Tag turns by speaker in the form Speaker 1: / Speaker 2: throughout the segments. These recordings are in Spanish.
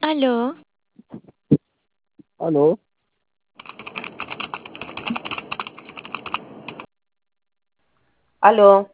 Speaker 1: Aló,
Speaker 2: Aló,
Speaker 3: Aló,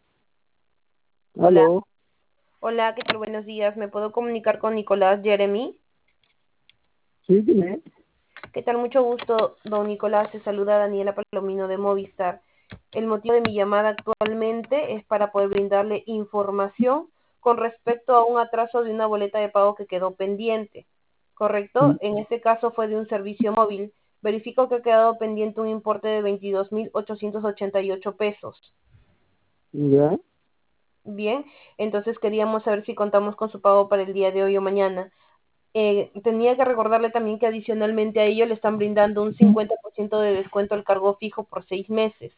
Speaker 3: hola,
Speaker 2: aló,
Speaker 3: hola, ¿qué tal? Buenos días. ¿Me puedo comunicar con Nicolás Jeremy?
Speaker 2: sí, dime.
Speaker 3: ¿Qué tal? Mucho gusto, don Nicolás. Te saluda Daniela Palomino de Movistar. El motivo de mi llamada actualmente es para poder brindarle información con respecto a un atraso de una boleta de pago que quedó pendiente, ¿correcto?
Speaker 2: Mm,
Speaker 3: En este caso fue de un servicio móvil. Verifico que ha quedado pendiente un importe de 22.888 pesos.
Speaker 2: ya,
Speaker 3: Bien, entonces queríamos saber si contamos con su pago para el día de hoy o mañana. Tenía que recordarle también que adicionalmente a ello le están brindando un 50% de descuento al cargo fijo por 6 meses.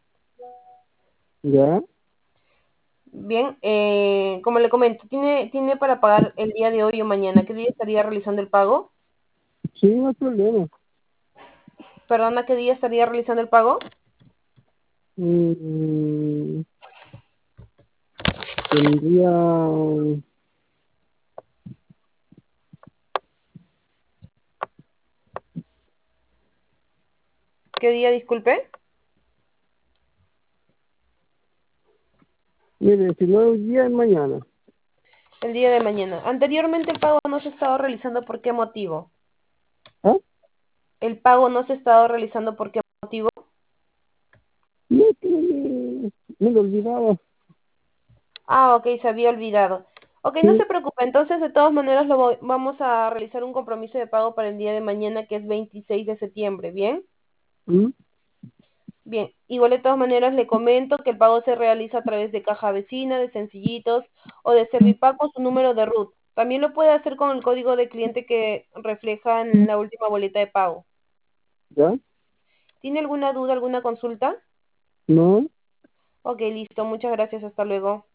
Speaker 2: ya,
Speaker 3: Bien, como le comento, ¿tiene para pagar el día de hoy o mañana? ¿Qué día estaría realizando el pago?
Speaker 2: sí, no hay problema.
Speaker 3: Perdona, ¿qué día estaría realizando el pago?
Speaker 2: Mm, tendría,
Speaker 3: ¿Qué día, disculpe?
Speaker 2: mire, si no hoy día es mañana.
Speaker 3: El día de mañana. Anteriormente el pago no se ha estado realizando, ¿por qué motivo?
Speaker 2: ¿Ah?
Speaker 3: El pago no se ha estado realizando, ¿por qué motivo?
Speaker 2: No, que me lo olvidaba.
Speaker 3: Ah, ok, se había olvidado. Ok, no
Speaker 2: Sí,
Speaker 3: se preocupe, entonces de todas maneras vamos a realizar un compromiso de pago para el día de mañana, que es 26 de septiembre, ¿bien?
Speaker 2: mm,
Speaker 3: Bien, igual de todas maneras le comento que el pago se realiza a través de caja vecina, de sencillitos o de Servipago con su número de RUT. También lo puede hacer con el código de cliente que refleja en la última boleta de pago.
Speaker 2: ya,
Speaker 3: ¿Tiene alguna duda, alguna consulta?
Speaker 2: no.
Speaker 3: Ok, listo, muchas gracias, hasta luego.